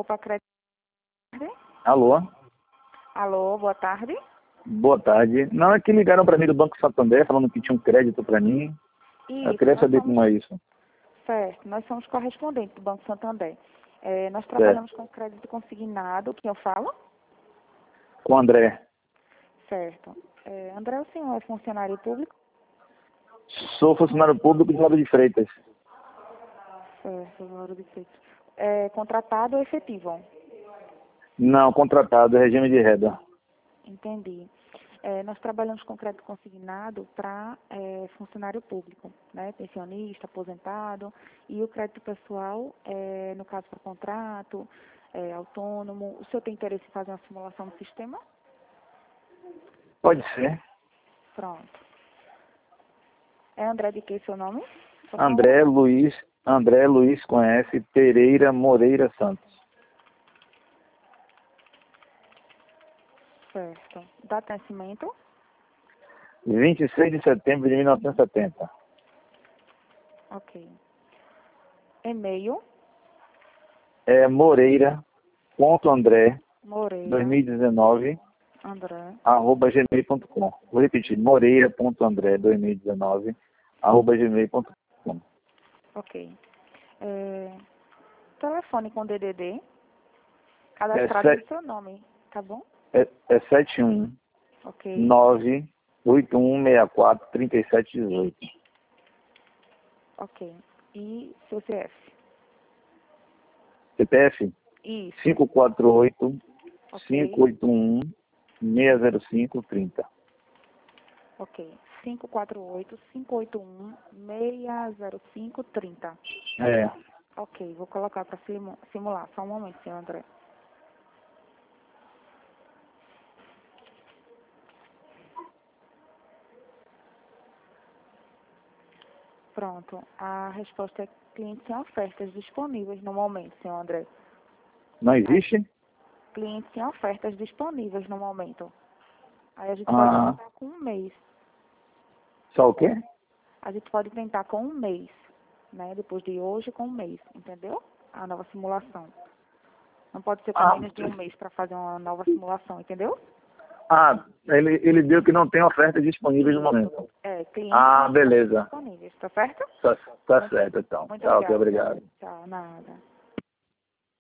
Copa Crédito. Alô? Alô, boa tarde. Boa tarde. Não, é que ligaram para mim do Banco Santander falando que tinha um crédito para mim. Eu queria saber como é isso. Certo, nós somos correspondentes do Banco Santander. Nós Certo. trabalhamos com crédito consignado, quem eu falo? Com o André. Certo. André, o senhor é funcionário público? Sou funcionário público de Lauro de Freitas. Certo, Lauro de Freitas. Contratado ou efetivo? Não, contratado, regime de renda. Entendi. Nós trabalhamos com crédito consignado para funcionário público, né? Pensionista, aposentado, e o crédito pessoal, no caso para contrato, autônomo. O senhor tem interesse em fazer uma simulação do sistema? Pode ser. Pronto. É André de que seu nome? André Luiz com S, Pereira Moreira Santos. Certo. Data de nascimento? 26 de setembro de 1970. Ok. E-mail? É Moreira.André Moreira. 2019 André. @gmail.com. Vou repetir, Moreira.André 2019 @gmail.com. Ok. Telefone com DDD. Cadastrado no seu nome, tá bom? É 71 Ok. 98164 3718. Ok. E seu CF? CPF Isso. 548 Ok. 581 605 30. Ok. 548-581-605-30. É. Ok, vou colocar para simular. Só um momento, senhor André. Pronto. A resposta é cliente sem ofertas disponíveis no momento, senhor André. Não existe? Cliente sem ofertas disponíveis no momento. Aí a gente pode tentar com um mês. Só o quê? A gente pode tentar com um mês, né? Depois de hoje, com um mês, entendeu? A nova simulação. Não pode ser com menos de um mês para fazer uma nova simulação, entendeu? Ele deu que não tem oferta disponível no momento. Clientes Beleza. disponíveis, tá certo? Tá certo, então. Muito Tchau, obrigada. obrigado. Tchau, nada.